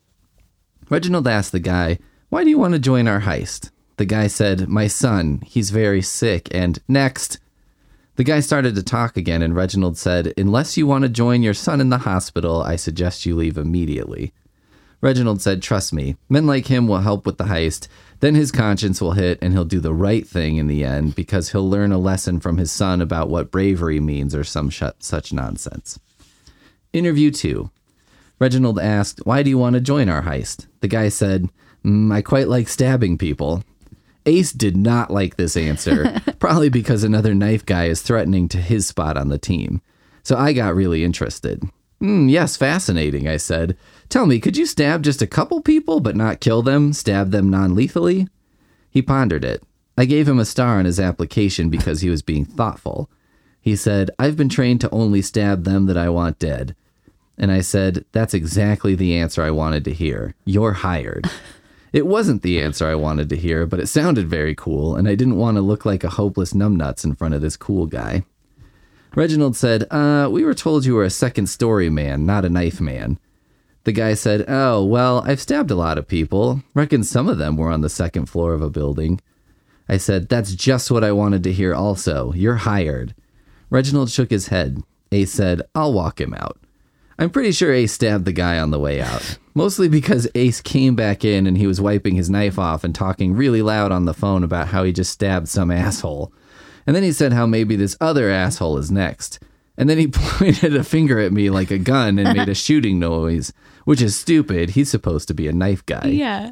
Speaker 2: Reginald asked the guy, "Why do you want to join our heist?" The guy said, "My son, he's very sick," and next. The guy started to talk again, and Reginald said, "Unless you want to join your son in the hospital, I suggest you leave immediately." Reginald said, "Trust me, men like him will help with the heist. Then his conscience will hit and he'll do the right thing in the end because he'll learn a lesson from his son about what bravery means or some sh- such nonsense." Interview two. Reginald asked, "Why do you want to join our heist?" The guy said, mm, "I quite like stabbing people." Ace did not like this answer, probably because another knife guy is threatening to his spot on the team. So I got really interested. Mm, yes, fascinating, I said. "Tell me, could you stab just a couple people but not kill them, stab them non-lethally?" He pondered it. I gave him a star on his application because he was being thoughtful. He said, "I've been trained to only stab them that I want dead." And I said, "That's exactly the answer I wanted to hear. You're hired." It wasn't the answer I wanted to hear, but it sounded very cool, and I didn't want to look like a hopeless numbnuts in front of this cool guy. Reginald said, uh, "We were told you were a second story man, not a knife man." The guy said, "Oh, well, I've stabbed a lot of people. Reckon some of them were on the second floor of a building." I said, "That's just what I wanted to hear also. You're hired." Reginald shook his head. Ace said, "I'll walk him out." I'm pretty sure Ace stabbed the guy on the way out. Mostly because Ace came back in and he was wiping his knife off and talking really loud on the phone about how he just stabbed some asshole. And then he said how maybe this other asshole is next. And then he pointed a finger at me like a gun and made a shooting noise, which is stupid. He's supposed to be a knife guy.
Speaker 1: Yeah.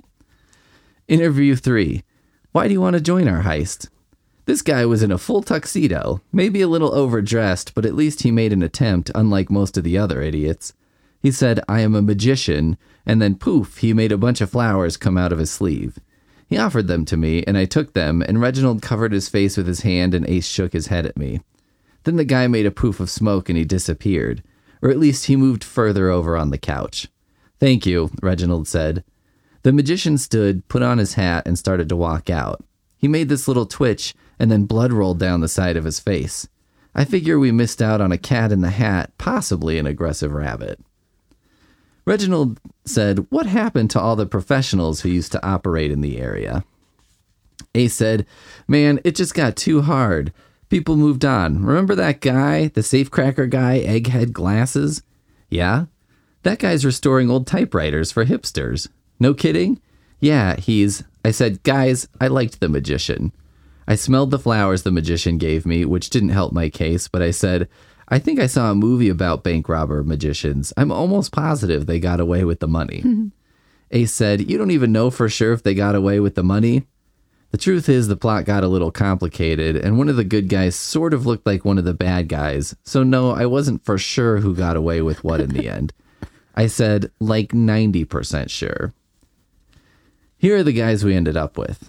Speaker 2: Interview three. Why do you want to join our heist? This guy was in a full tuxedo, maybe a little overdressed, but at least he made an attempt, unlike most of the other idiots. He said, "I am a magician," and then poof, he made a bunch of flowers come out of his sleeve. He offered them to me, and I took them, and Reginald covered his face with his hand, and Ace shook his head at me. Then the guy made a poof of smoke, and he disappeared. Or at least he moved further over on the couch. "Thank you," Reginald said. The magician stood, put on his hat, and started to walk out. He made this little twitch, and then blood rolled down the side of his face. I figure we missed out on a cat in the hat, possibly an aggressive rabbit. Reginald said, "What happened to all the professionals who used to operate in the area?" Ace said, "Man, it just got too hard. People moved on. Remember that guy, the safecracker guy, egghead glasses?" "Yeah? That guy's restoring old typewriters for hipsters." "No kidding?" "Yeah, he's..." I said, "Guys, I liked the magician." I smelled the flowers the magician gave me, which didn't help my case, but I said, "I think I saw a movie about bank robber magicians. I'm almost positive they got away with the money." Ace said, "You don't even know for sure if they got away with the money?" The truth is the plot got a little complicated, and one of the good guys sort of looked like one of the bad guys, so no, I wasn't for sure who got away with what in the end. I said, like ninety percent sure. Here are the guys we ended up with.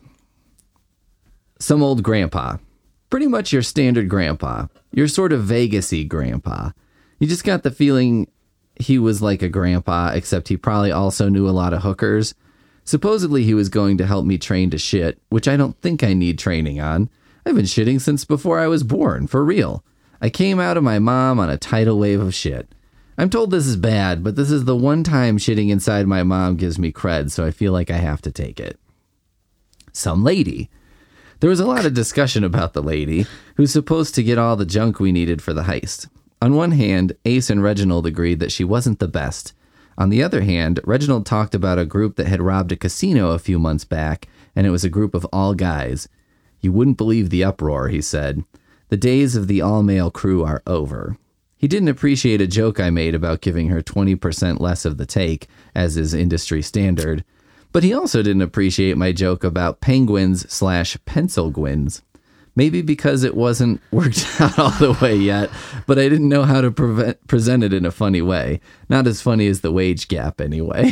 Speaker 2: Some old grandpa. Pretty much your standard grandpa. Your sort of Vegas-y grandpa. You just got the feeling he was like a grandpa, except he probably also knew a lot of hookers. Supposedly he was going to help me train to shit, which I don't think I need training on. I've been shitting since before I was born, for real. I came out of my mom on a tidal wave of shit. I'm told this is bad, but this is the one time shitting inside my mom gives me cred, so I feel like I have to take it. Some lady. There was a lot of discussion about the lady, who's supposed to get all the junk we needed for the heist. On one hand, Ace and Reginald agreed that she wasn't the best. On the other hand, Reginald talked about a group that had robbed a casino a few months back, and it was a group of all guys. You wouldn't believe the uproar, he said. The days of the all-male crew are over. He didn't appreciate a joke I made about giving her twenty percent less of the take, as is industry standard, but he also didn't appreciate my joke about penguins slash pencilguins. Maybe because it wasn't worked out all the way yet, but I didn't know how to prevent, present it in a funny way. Not as funny as the wage gap, anyway.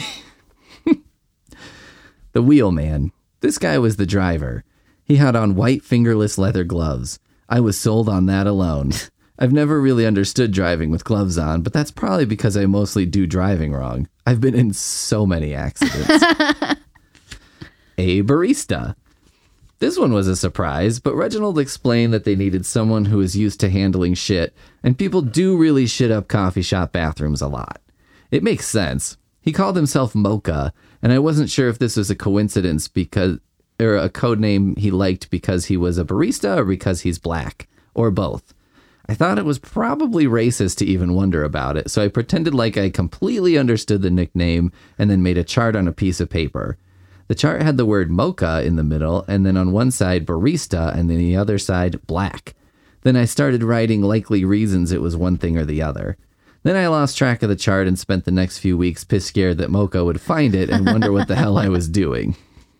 Speaker 2: The wheelman. This guy was the driver. He had on white fingerless leather gloves. I was sold on that alone. I've never really understood driving with gloves on, but that's probably because I mostly do driving wrong. I've been in so many accidents. A barista. This one was a surprise, but Reginald explained that they needed someone who is used to handling shit, and people do really shit up coffee shop bathrooms a lot. It makes sense. He called himself Mocha, and I wasn't sure if this was a coincidence because, or a code name he liked because he was a barista or because he's black, or both. I thought it was probably racist to even wonder about it, so I pretended like I completely understood the nickname and then made a chart on a piece of paper. The chart had the word mocha in the middle, and then on one side barista, and then the other side black. Then I started writing likely reasons it was one thing or the other. Then I lost track of the chart and spent the next few weeks piss scared that Mocha would find it and wonder what the hell I was doing.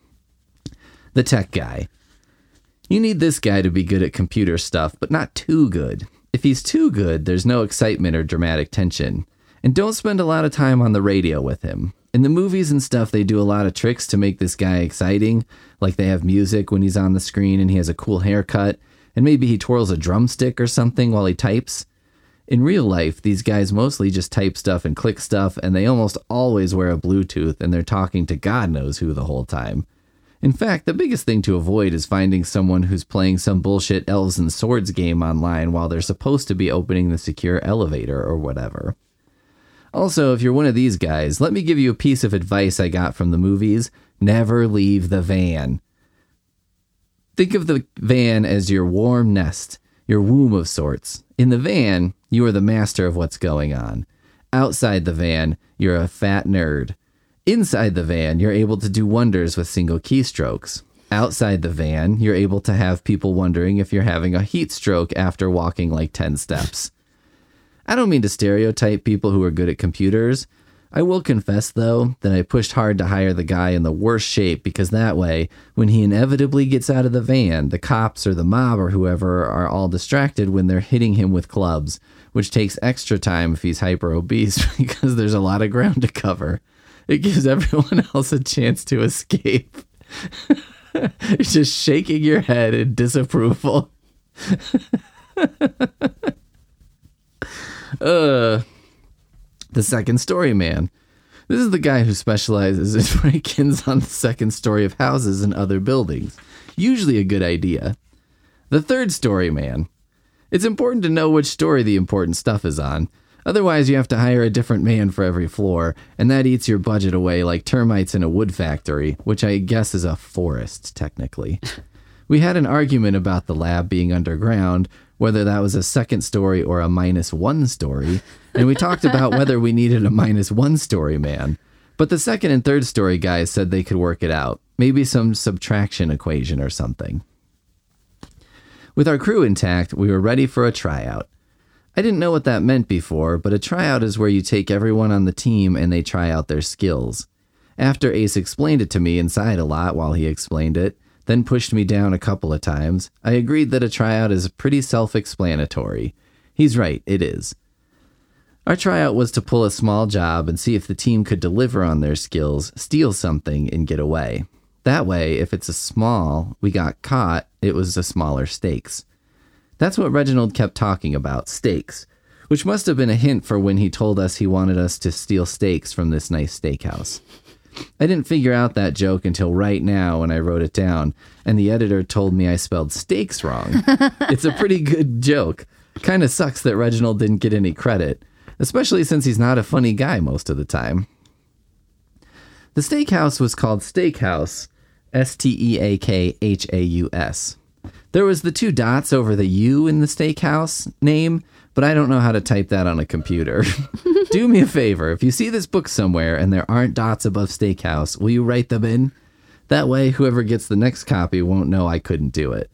Speaker 2: The tech guy. You need this guy to be good at computer stuff, but not too good. If he's too good, there's no excitement or dramatic tension. And don't spend a lot of time on the radio with him. In the movies and stuff, they do a lot of tricks to make this guy exciting, like they have music when he's on the screen and he has a cool haircut, and maybe he twirls a drumstick or something while he types. In real life, these guys mostly just type stuff and click stuff, and they almost always wear a Bluetooth, and they're talking to God knows who the whole time. In fact, the biggest thing to avoid is finding someone who's playing some bullshit Elves and Swords game online while they're supposed to be opening the secure elevator or whatever. Also, if you're one of these guys, let me give you a piece of advice I got from the movies. Never leave the van. Think of the van as your warm nest, your womb of sorts. In the van, you are the master of what's going on. Outside the van, you're a fat nerd. Inside the van, you're able to do wonders with single keystrokes. Outside the van, you're able to have people wondering if you're having a heat stroke after walking like ten steps. I don't mean to stereotype people who are good at computers. I will confess, though, that I pushed hard to hire the guy in the worst shape because that way, when he inevitably gets out of the van, the cops or the mob or whoever are all distracted when they're hitting him with clubs, which takes extra time if he's hyper obese because there's a lot of ground to cover. It gives everyone else a chance to escape. You're just shaking your head in disapproval. uh, the second story man. This is the guy who specializes in break-ins on the second story of houses and other buildings. Usually a good idea. The third story man. It's important to know which story the important stuff is on. Otherwise, you have to hire a different man for every floor, and that eats your budget away like termites in a wood factory, which I guess is a forest, technically. We had an argument about the lab being underground, whether that was a second story or a minus one story, and we talked about whether we needed a minus one story man. But the second and third story guys said they could work it out. Maybe some subtraction equation or something. With our crew intact, we were ready for a tryout. I didn't know what that meant before, but a tryout is where you take everyone on the team and they try out their skills. After Ace explained it to me and sighed a lot while he explained it, then pushed me down a couple of times, I agreed that a tryout is pretty self-explanatory. He's right, it is. Our tryout was to pull a small job and see if the team could deliver on their skills, steal something, and get away. That way, if it's a small, we got caught, it was a smaller stakes. That's what Reginald kept talking about, steaks, which must have been a hint for when he told us he wanted us to steal steaks from this nice steakhouse. I didn't figure out that joke until right now when I wrote it down, and the editor told me I spelled steaks wrong. It's a pretty good joke. Kind of sucks that Reginald didn't get any credit, especially since he's not a funny guy most of the time. The steakhouse was called Steakhouse, S T E A K H A U S. There was the two dots over the U in the steakhouse name, but I don't know how to type that on a computer. Do me a favor, if you see this book somewhere and there aren't dots above steakhouse, will you write them in? That way, whoever gets the next copy won't know I couldn't do it.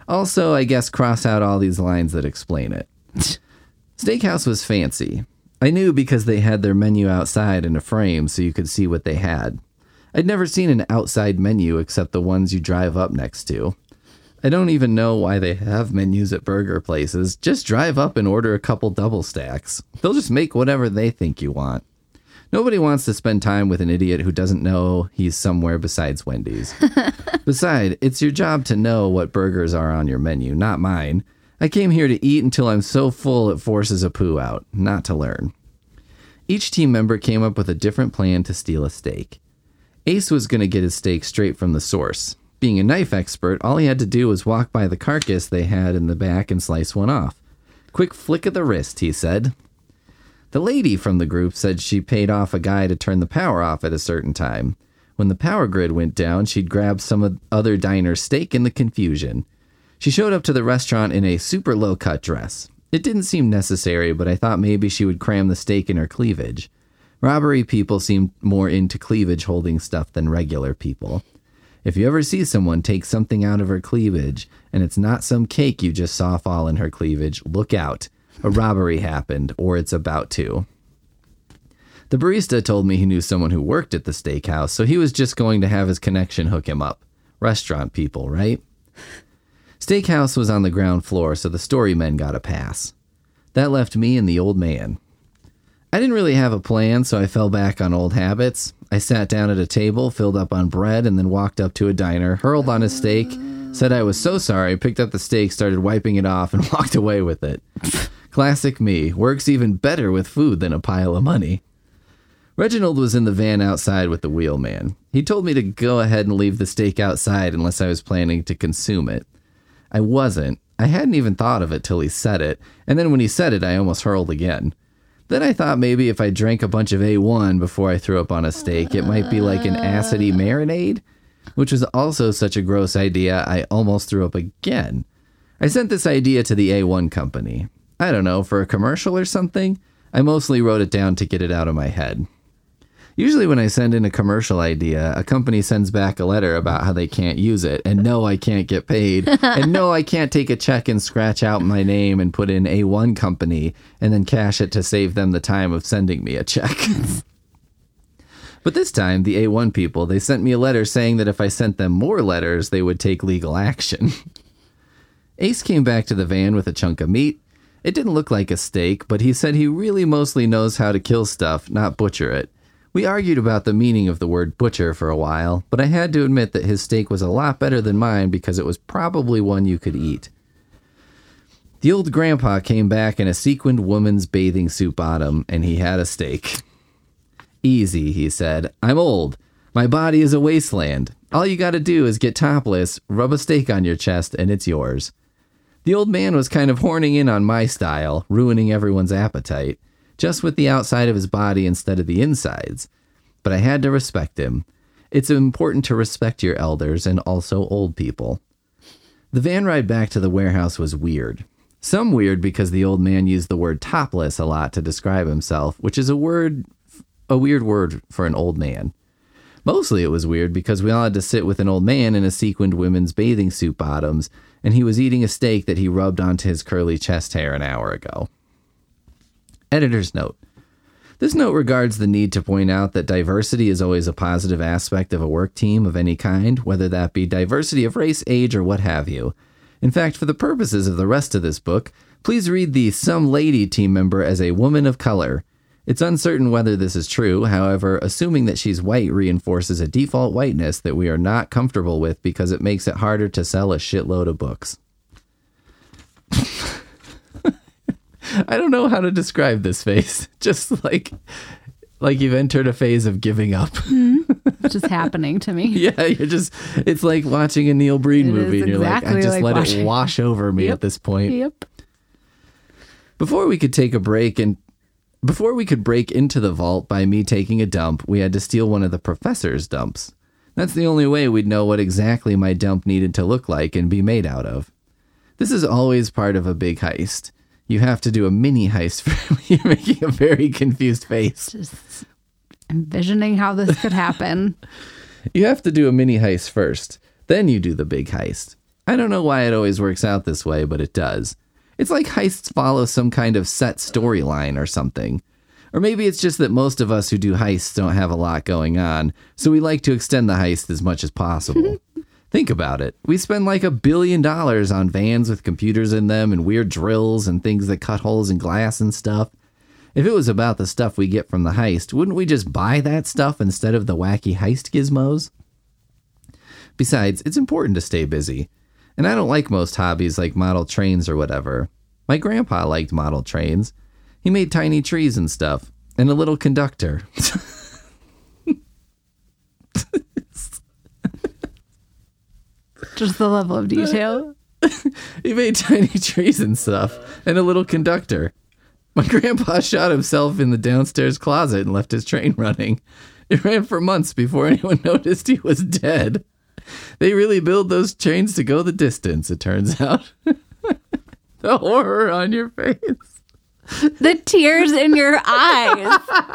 Speaker 2: Also, I guess cross out all these lines that explain it. Steakhouse was fancy. I knew because they had their menu outside in a frame so you could see what they had. I'd never seen an outside menu except the ones you drive up next to. I don't even know why they have menus at burger places. Just drive up and order a couple double stacks. They'll just make whatever they think you want. Nobody wants to spend time with an idiot who doesn't know he's somewhere besides Wendy's. Besides, it's your job to know what burgers are on your menu, not mine. I came here to eat until I'm so full it forces a poo out, not to learn. Each team member came up with a different plan to steal a steak. Ace was going to get his steak straight from the source. Being a knife expert, all he had to do was walk by the carcass they had in the back and slice one off. Quick flick of the wrist, he said. The lady from the group said she paid off a guy to turn the power off at a certain time. When the power grid went down, she'd grab some other diner's steak in the confusion. She showed up to the restaurant in a super low-cut dress. It didn't seem necessary, but I thought maybe she would cram the steak in her cleavage. Robbery people seemed more into cleavage-holding stuff than regular people. If you ever see someone take something out of her cleavage, and it's not some cake you just saw fall in her cleavage, look out. A robbery happened, or it's about to. The barista told me he knew someone who worked at the steakhouse, so he was just going to have his connection hook him up. Restaurant people, right? Steakhouse was on the ground floor, so the story men got a pass. That left me and the old man. I didn't really have a plan, so I fell back on old habits. I sat down at a table, filled up on bread, and then walked up to a diner, hurled on a steak, said I was so sorry, picked up the steak, started wiping it off, and walked away with it. Classic me. Works even better with food than a pile of money. Reginald was in the van outside with the wheelman. He told me to go ahead and leave the steak outside unless I was planning to consume it. I wasn't. I hadn't even thought of it till he said it, and then when he said it, I almost hurled again. Then I thought maybe if I drank a bunch of A one before I threw up on a steak, it might be like an acidy marinade, which was also such a gross idea I almost threw up again. I sent this idea to the A one company. I don't know, for a commercial or something? I mostly wrote it down to get it out of my head. Usually when I send in a commercial idea, a company sends back a letter about how they can't use it, and no, I can't get paid, and no, I can't take a check and scratch out my name and put in A one company, and then cash it to save them the time of sending me a check. But this time, the A one people, they sent me a letter saying that if I sent them more letters, they would take legal action. Ace came back to the van with a chunk of meat. It didn't look like a steak, but he said he really mostly knows how to kill stuff, not butcher it. We argued about the meaning of the word butcher for a while, but I had to admit that his steak was a lot better than mine because it was probably one you could eat. The old grandpa came back in a sequined woman's bathing suit bottom, and he had a steak. Easy, he said. I'm old. My body is a wasteland. All you gotta do is get topless, rub a steak on your chest, and it's yours. The old man was kind of horning in on my style, ruining everyone's appetite. Just with the outside of his body instead of the insides. But I had to respect him. It's important to respect your elders and also old people. The van ride back to the warehouse was weird. Some weird because the old man used the word topless a lot to describe himself, which is a word, a weird word for an old man. Mostly it was weird because we all had to sit with an old man in a sequined women's bathing suit bottoms, and he was eating a steak that he rubbed onto his curly chest hair an hour ago. Editor's note. This note regards the need to point out that diversity is always a positive aspect of a work team of any kind, whether that be diversity of race, age, or what have you. In fact, for the purposes of the rest of this book, please read the some lady team member as a woman of color. It's uncertain whether this is true, however, assuming that she's white reinforces a default whiteness that we are not comfortable with because it makes it harder to sell a shitload of books. I don't know how to describe this face. Just like like you've entered a phase of giving up.
Speaker 1: Mm-hmm. It's just happening to me.
Speaker 2: Yeah, you're just, it's like watching a Neil Breen
Speaker 1: It
Speaker 2: movie and you're
Speaker 1: exactly
Speaker 2: like, I just
Speaker 1: like
Speaker 2: let
Speaker 1: watching.
Speaker 2: it wash over me
Speaker 1: Yep.
Speaker 2: at this point.
Speaker 1: Yep.
Speaker 2: Before we could take a break and before we could break into the vault by me taking a dump, we had to steal one of the professor's dumps. That's the only way we'd know what exactly my dump needed to look like and be made out of. This is always part of a big heist. You have to do a mini heist for you're making a very confused face.
Speaker 1: Just envisioning how this could happen.
Speaker 2: You have to do a mini heist first. Then you do the big heist. I don't know why it always works out this way, but it does. It's like heists follow some kind of set storyline or something. Or maybe it's just that most of us who do heists don't have a lot going on, so we like to extend the heist as much as possible. Think about it. We spend like a billion dollars on vans with computers in them and weird drills and things that cut holes in glass and stuff. If it was about the stuff we get from the heist, wouldn't we just buy that stuff instead of the wacky heist gizmos? Besides, it's important to stay busy. And I don't like most hobbies like model trains or whatever. My grandpa liked model trains. He made tiny trees and stuff. And a little conductor.
Speaker 1: Just the level of detail.
Speaker 2: He made tiny trees and stuff. And a little conductor. My grandpa shot himself in the downstairs closet and left his train running. It ran for months before anyone noticed he was dead. They really build those trains to go the distance, it turns out. The horror on your face.
Speaker 1: The tears in your eyes.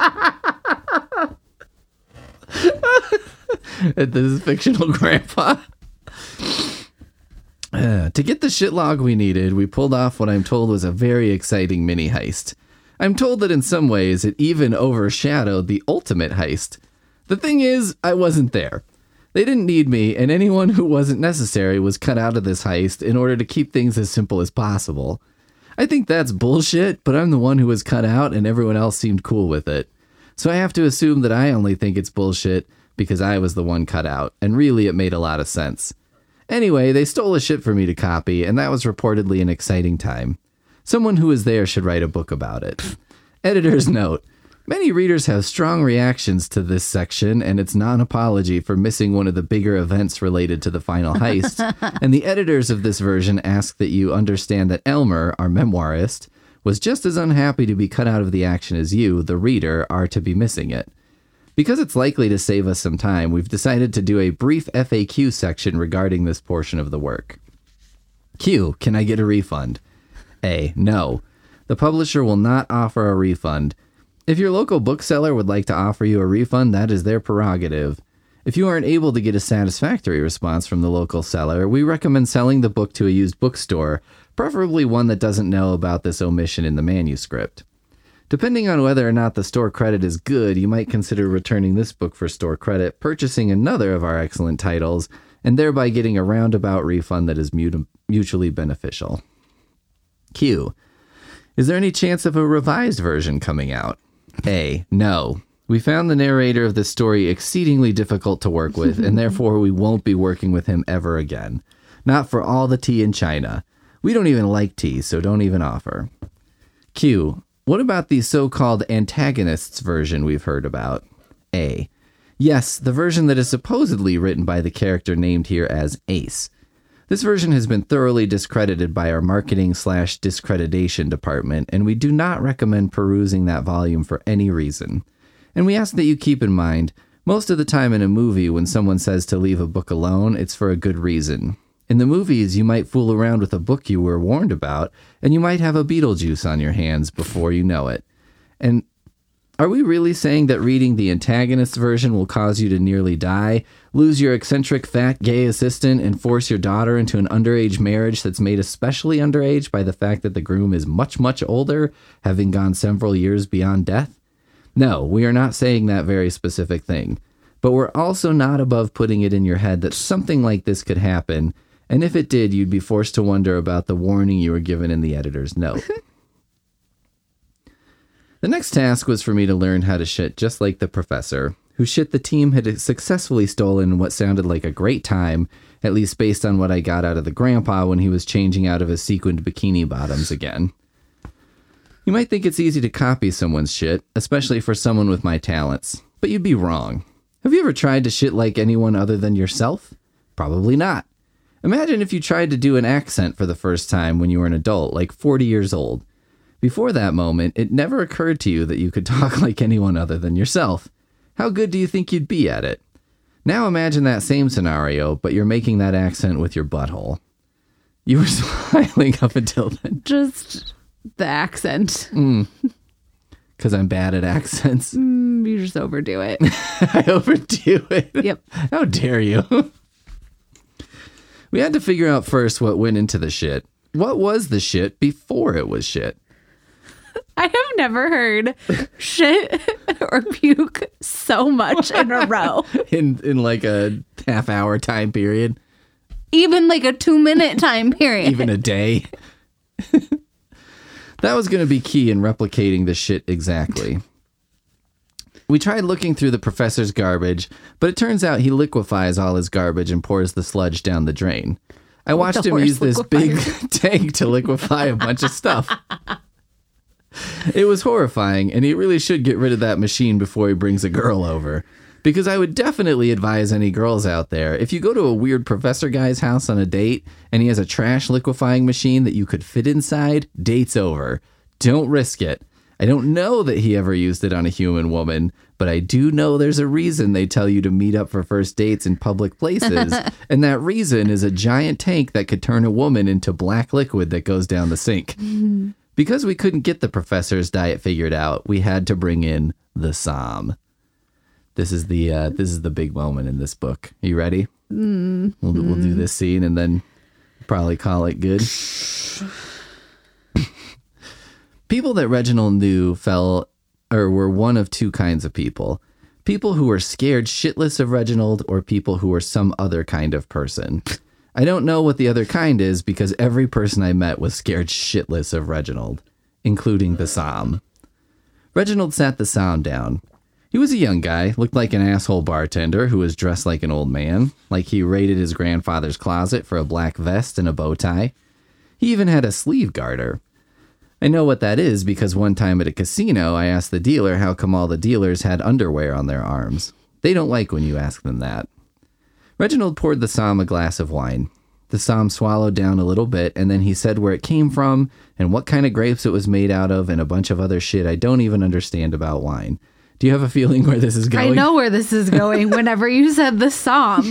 Speaker 2: This is fictional grandpa. Uh, to get the shitlog we needed, we pulled off what I'm told was a very exciting mini heist. I'm told that in some ways it even overshadowed the ultimate heist. The thing is, I wasn't there. They didn't need me, and anyone who wasn't necessary was cut out of this heist in order to keep things as simple as possible. I think that's bullshit, but I'm the one who was cut out and everyone else seemed cool with it. So I have to assume that I only think it's bullshit because I was the one cut out, and really it made a lot of sense. Anyway, they stole a shit for me to copy, and that was reportedly an exciting time. Someone who was there should write a book about it. Editor's note. Many readers have strong reactions to this section, and it's not an apology for missing one of the bigger events related to the final heist, and the editors of this version ask that you understand that Elmer, our memoirist, was just as unhappy to be cut out of the action as you, the reader, are to be missing it. Because it's likely to save us some time, we've decided to do a brief F A Q section regarding this portion of the work. Q, can I get a refund? A, no. The publisher will not offer a refund. If your local bookseller would like to offer you a refund, that is their prerogative. If you aren't able to get a satisfactory response from the local seller, we recommend selling the book to a used bookstore, preferably one that doesn't know about this omission in the manuscript. Depending on whether or not the store credit is good, you might consider returning this book for store credit, purchasing another of our excellent titles, and thereby getting a roundabout refund that is mut- mutually beneficial. Q. Is there any chance of a revised version coming out? A. No. We found the narrator of this story exceedingly difficult to work with, and therefore we won't be working with him ever again. Not for all the tea in China. We don't even like tea, so don't even offer. Q. What about the so-called antagonists version we've heard about? A. Yes, the version that is supposedly written by the character named here as Ace. This version has been thoroughly discredited by our marketing slash discreditation department, and we do not recommend perusing that volume for any reason. And we ask that you keep in mind, most of the time in a movie when someone says to leave a book alone, it's for a good reason. In the movies, you might fool around with a book you were warned about, and you might have a Beetlejuice on your hands before you know it. And are we really saying that reading the antagonist version will cause you to nearly die, lose your eccentric fat gay assistant, and force your daughter into an underage marriage that's made especially underage by the fact that the groom is much, much older, having gone several years beyond death? No, we are not saying that very specific thing. But we're also not above putting it in your head that something like this could happen, and if it did, you'd be forced to wonder about the warning you were given in the editor's note. The next task was for me to learn how to shit just like the professor, whose shit the team had successfully stolen in what sounded like a great time, at least based on what I got out of the grandpa when he was changing out of his sequined bikini bottoms again. You might think it's easy to copy someone's shit, especially for someone with my talents, but you'd be wrong. Have you ever tried to shit like anyone other than yourself? Probably not. Imagine if you tried to do an accent for the first time when you were an adult, like forty years old. Before that moment, it never occurred to you that you could talk like anyone other than yourself. How good do you think you'd be at it? Now imagine that same scenario, but you're making that accent with your butthole. You were smiling up until then.
Speaker 1: Just the accent.
Speaker 2: Mm. Because I'm bad at accents.
Speaker 1: Mm, you just overdo it.
Speaker 2: I overdo it?
Speaker 1: Yep.
Speaker 2: How dare you? We had to figure out first what went into the shit. What was the shit before it was shit?
Speaker 1: I have never heard shit or puke so much in a row.
Speaker 2: In in like a half hour time period.
Speaker 1: Even like a two minute time period.
Speaker 2: Even a day. That was going to be key in replicating the shit exactly. We tried looking through the professor's garbage, but it turns out he liquefies all his garbage and pours the sludge down the drain. I watched
Speaker 1: The
Speaker 2: him
Speaker 1: horse
Speaker 2: use this big tank to liquefy a bunch of stuff. It was horrifying, and he really should get rid of that machine before he brings a girl over. Because I would definitely advise any girls out there, if you go to a weird professor guy's house on a date, and he has a trash liquefying machine that you could fit inside, date's over. Don't risk it. I don't know that he ever used it on a human woman, but I do know there's a reason they tell you to meet up for first dates in public places, and that reason is a giant tank that could turn a woman into black liquid that goes down the sink. Because we couldn't get the professor's diet figured out, we had to bring in the Somme. This is the uh, this is the big moment in this book. Are you ready? Mm. We'll, we'll do this scene and then probably call it good. People that Reginald knew fell or were one of two kinds of people. People who were scared shitless of Reginald or people who were some other kind of person. I don't know what the other kind is because every person I met was scared shitless of Reginald, including the Somme. Reginald sat the Somme down. He was a young guy, looked like an asshole bartender who was dressed like an old man, like he raided his grandfather's closet for a black vest and a bow tie. He even had a sleeve garter. I know what that is because one time at a casino, I asked the dealer how come all the dealers had underwear on their arms. They don't like when you ask them that. Reginald poured the Somme a glass of wine. The Somme swallowed down a little bit, and then he said where it came from and what kind of grapes it was made out of and a bunch of other shit I don't even understand about wine. Do you have a feeling where this is going?
Speaker 1: I know where this is going whenever you said the Somme.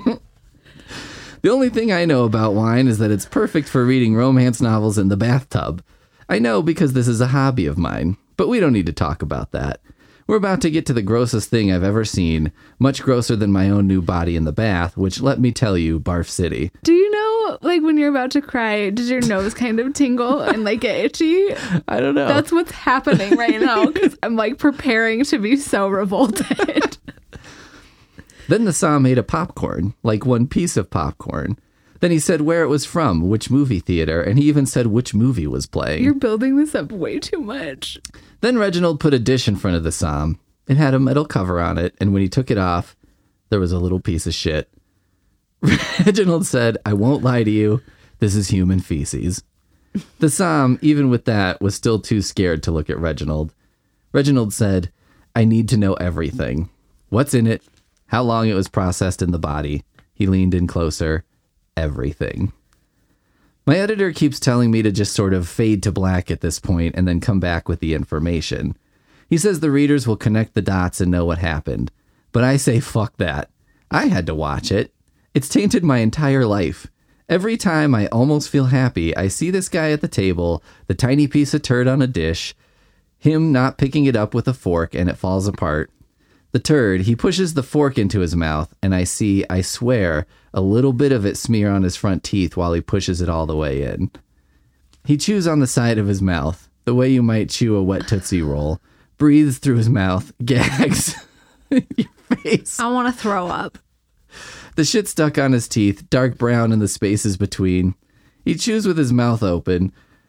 Speaker 2: The only thing I know about wine is that it's perfect for reading romance novels in the bathtub. I know because this is a hobby of mine, but we don't need to talk about that. We're about to get to the grossest thing I've ever seen, much grosser than my own new body in the bath, which, let me tell you, Barf City.
Speaker 1: Do you know, like, when you're about to cry, does your nose kind of tingle and, like, get itchy?
Speaker 2: I don't know.
Speaker 1: That's what's happening right now, because I'm, like, preparing to be so revolted.
Speaker 2: Then the Somme made a popcorn, like one piece of popcorn. Then he said where it was from, which movie theater, and he even said which movie was playing.
Speaker 1: You're building this up way too much.
Speaker 2: Then Reginald put a dish in front of the Somme. It had a metal cover on it, and when he took it off, there was a little piece of shit. Reginald said, I won't lie to you, this is human feces. The Somme, even with that, was still too scared to look at Reginald. Reginald said, I need to know everything. What's in it? How long it was processed in the body. He leaned in closer. Everything. My editor keeps telling me to just sort of fade to black at this point and then come back with the information. He says the readers will connect the dots and know what happened. But I say fuck that. I had to watch it. It's tainted my entire life. Every time I almost feel happy, I see this guy at the table, the tiny piece of turd on a dish, him not picking it up with a fork, and it falls apart. The turd, he pushes the fork into his mouth, and I see, I swear, a little bit of it smear on his front teeth while he pushes it all the way in. He chews on the side of his mouth, the way you might chew a wet Tootsie Roll, breathes through his mouth, gags. Your face.
Speaker 1: I want to throw up.
Speaker 2: The shit stuck on his teeth, dark brown in the spaces between. He chews with his mouth open,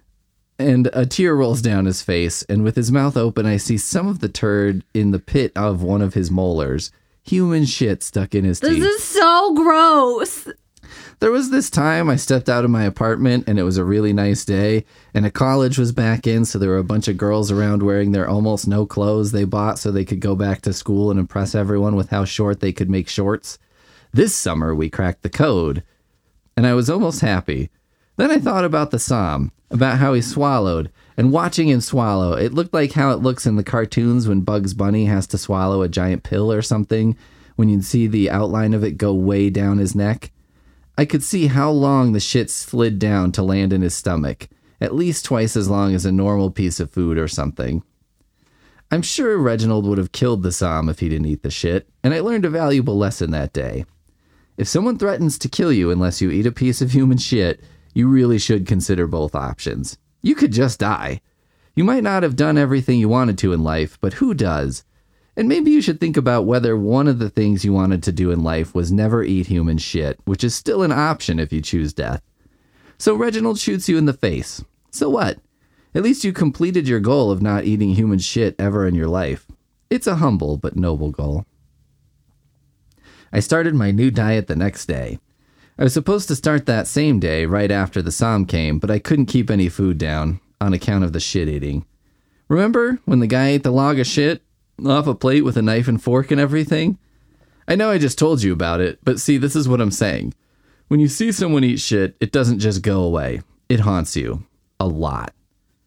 Speaker 2: and a tear rolls down his face, and with his mouth open, I see some of the turd in the pit of one of his molars. Human shit stuck in his
Speaker 1: This
Speaker 2: teeth.
Speaker 1: is so gross.
Speaker 2: There was this time I stepped out of my apartment, and it was a really nice day, and a college was back in, so there were a bunch of girls around wearing their almost no clothes they bought so they could go back to school and impress everyone with how short they could make shorts. This summer, we cracked the code, and I was almost happy. Then I thought about the Somme, about how he swallowed, and watching him swallow, it looked like how it looks in the cartoons when Bugs Bunny has to swallow a giant pill or something, when you see the outline of it go way down his neck. I could see how long the shit slid down to land in his stomach, at least twice as long as a normal piece of food or something. I'm sure Reginald would have killed the Somme if he didn't eat the shit, and I learned a valuable lesson that day. If someone threatens to kill you unless you eat a piece of human shit, you really should consider both options. You could just die. You might not have done everything you wanted to in life, but who does? And maybe you should think about whether one of the things you wanted to do in life was never eat human shit, which is still an option if you choose death. So Reginald shoots you in the face. So what? At least you completed your goal of not eating human shit ever in your life. It's a humble but noble goal. I started my new diet the next day. I was supposed to start that same day right after the psalm came, but I couldn't keep any food down on account of the shit eating. Remember when the guy ate the log of shit off a plate with a knife and fork and everything? I know I just told you about it, but see, this is what I'm saying. When you see someone eat shit, it doesn't just go away. It haunts you. A lot.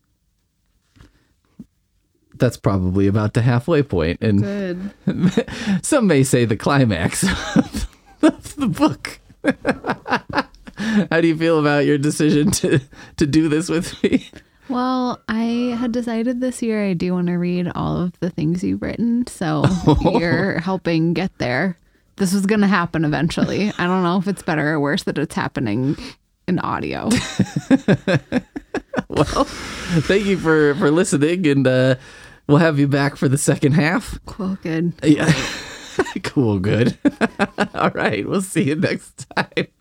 Speaker 2: That's probably about the halfway point, and
Speaker 1: Good.
Speaker 2: some may say the climax of the book. How do you feel about your decision to, to do this with me?
Speaker 1: Well, I had decided this year I do want to read all of the things you've written, so you're helping get there. This was going to happen eventually. I don't know if it's better or worse that it's happening in audio.
Speaker 2: Well, thank you for, for listening, and uh, we'll have you back for the second half.
Speaker 1: Cool, good.
Speaker 2: Yeah. Cool, good. All right, we'll see you next time.